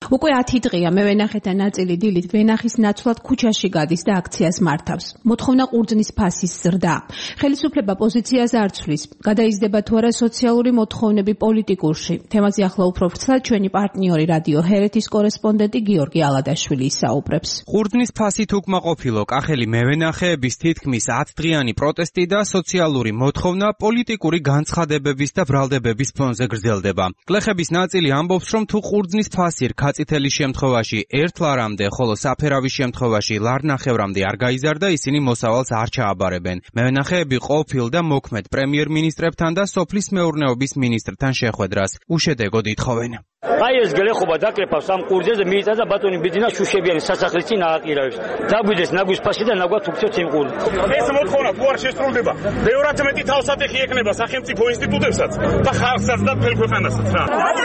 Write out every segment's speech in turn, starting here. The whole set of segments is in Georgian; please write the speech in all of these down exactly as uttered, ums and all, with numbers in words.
უკვე ათი დღეა მე ვენახეთ და ნაწილი დილით ვენახის ნაცვლად ქუჩაში გადის და აქციას მართავს. მოთხოვნა ყურძნის ფასის ზრდა. ხელისუფლება პოზიციაზე არ ცვლის. გადაიზრდება თუ არა სოციალური მოთხოვნები პოლიტიკურში. თემაზე ახლა უფრო ვრცლად ჩვენი პარტნიორი რადიო ჰერეთის კორესპონდენტი გიორგი ალადაშვილი ისაუბრებს. ყურძნის ფასით უკმაყოფილო კახელი მევენახეების თითქმის ათდღიანი პროტესტი და სოციალური მოთხოვნა პოლიტიკური განცხადებების და ბრალდებების ფონზე გრძელდება. გლეხების ნაწილი ამბობს, რომ თუ ყურძნის ფასი რქაწითელის შემთხვევაში ერთ ლარამდე, ხოლო საფერავის შემთხვევაში ლარნახევრამდე არ გაიზარდა, ისინი მოსავალს არ ჩააბარებენ. მევენახეები ყოფილ და მოქმედ პრემიერ-მინისტრებთან და სოფლის მეურნეობის მინისტრთან შეხვედრას უშედეგოდ ითხოვენ. აი ეს გლეხობა დაკრეფავს ამ ყურძენზე მიიწა და ბატონი ბიძინა შუშებიანი სასახლის წინ ააყირავებს. დაგვიდეს ნაგვის ფასი და ნაგვა თუქცევს იმ ყურძნს. ეს მოთხოვნა თუ არ შესრულდება, ბევრად მეტი თავსატეხი ექნება სახელმწიფო ინსტიტუტებსაც და ხალხსაც და მთელ ქვეყანასაც რა.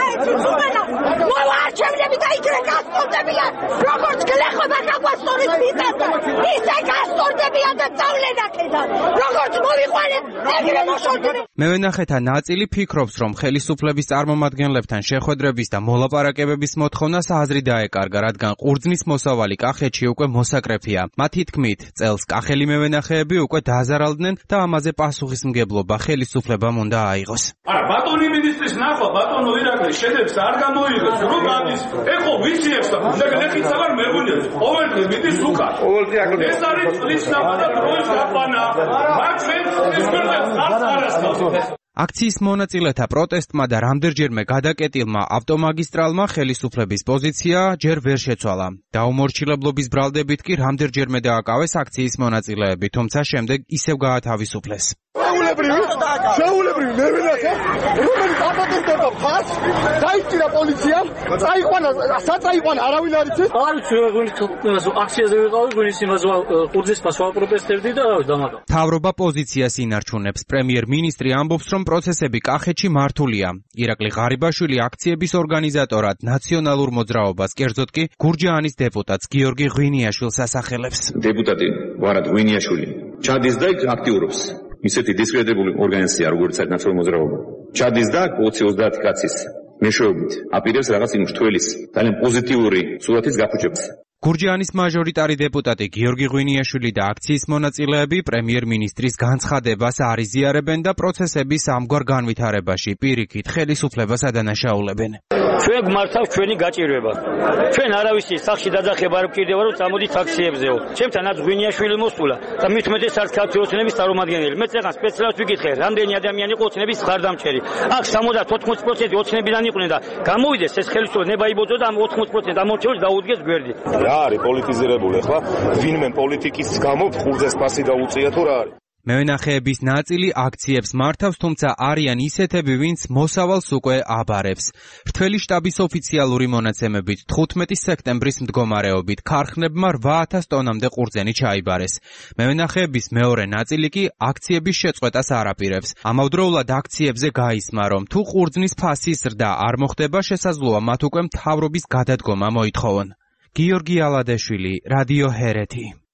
მოვარჩევნები და იქნებ გასწორდებიან, როგორც გლეხობა გაგვასწორეს მიწაზე. ისე გასწორდებიან და წავლენ აქედან. როგორც მოვიყვანეთ, ეგრე მოშორდნენ. მევენახეთა ნაწილი ფიქრობს, რომ ხელისუფლების წარმომადგენლებთან შეხვედრების და მოლაპარაკებების მოთხოვნას აზრი დაეკარგა, რადგან ყურძნის მოსავალი კახეთში უკვე მოსაკრეფია. მათი თქმით, წელს კახელი მევენახეები უკვე დააზარალდნენ და ამაზე პასუხისმგებლობა ხელისუფლებამ უნდა აიღოს. არა, ბატონი მინისტრის ნახვა, ბატონო ირაკლი შედებს არ გამოიღოს, რომ გადის. ეხო ვიცი ეს და გლეხიც აღარ მეღუნია. ყოველდღე მიდის უკან. ყოველდღე აქ. ეს არის წლის ნახვა და დროის გაყვანა. მათ ჩვენ ეს გვერდებს არც არასწავს. აქციის მონაწილეთა პროტესტმა და რამდენჯერმე გადაკეტილმა ავტომაგისტრალმა ხელისუფლების პოზიცია ჯერ ვერ შეცვალა. დაუმორჩილებლობის ბრალდებით კი რამდენჯერმე დააკავეს აქციის მონაწილეები, თუმცა შემდეგ ისევ გაათავისუფლეს. შეულებრივი, შეულებრივი მევენახე, რომელიც აპატურდება ფას, დაიჭირა პოლიციამ, წაიყვანა, საწაიყვანა, არავინ არ იცის. არ ვიცი, ვინც აქციაზე ვიყავი, ვინც იმაზე ყურძნის ფასს ვაპროტესტებდი და დამაგა. მთავრობა პოზიციას ინარჩუნებს. პრემიერ-მინისტრი ამბობს, რომ პროცესები კახეთში მართულია. ირაკლი ღარიბაშვილი აქციების ორგანიზატორად ნაციონალურ მოძრაობას, კერძოდ კი გურჯაანის დეპუტატს გიორგი ღვინიაშვილს ასახელებს. დეპუტატი ვარად ღვინიაშვილი ჩადის და აქტიურობს. ისეთი დისკრედიტებული ორგანიზაცია, როგორც არის ნაციონალური მოძრაობა. ჩადის და ოცი ოცდაათი კაცის მეშვეობით აპირებს რაღაც იმ მშთველის ძალიან პოზიტიური სურათის გაფუჭებას. გურჯაანის მაჟორიტარი დეპუტატი გიორგი ღვინიაშვილი და აქციის მონაწილეები პრემიერ-მინისტრის განცხადებას არ იზიარებენ და პროცესების ამგვარ განვითარებაში პირიქით ხელისუფლებას ადანაშაულებენ. ჩვენ გმართავს ჩვენი გაჭირვება. ჩვენ არავისი სახში დაძახება არ გვჭირდება, რომ წამოდით აქციებზეო. ჩემთანაც ღვინიაშვილი მოსულა და მით უმეტეს არც ქართული ოცნების წარმომადგენელი. მე წეგან სპეციალურად ვიკითხე, რამდენი ადამიანი იყო ოცნების ხარდამჭერი. აქ სამოცდა ოთხმოცი პროცენტი ოცნებიდან იყვნენ და გამოვიდეს ეს ხელისუფლება ნება იბოძო და ამ ოთხმოცი პროცენტ ამორჩეულს დაუდგეს გვერდით. რა არის პოლიტიზირებული ახლა? ვინმე პოლიტიკის გამო ყურძნის ფასი დაუწია თუ რა არის? მევენახეების ნაწილი აქციებს მართავს, თუმცა არიან ისეთები, ვინც მოსავალს უკვე აბარებს. რთველი შტაბის ოფიციალური მონაცემებით თხუთმეტი სექტემბრის მდგომარეობით ქარხნებმა რვა ათას ტონამდე ყურძენი ჩაიბარეს. მევენახეების მეორე ნაწილი კი აქციების შეწყვეტას არ აპირებს. ამავდროულად აქციებზე გაისმა, რომ თუ ყურძნის ფასის ზრდა არ მოხდება, შესაძლოა მათ უკვე მთავრობის გადადგომა მოითხოვონ. გიორგი ალადაშვილი, რადიო ჰერეთი.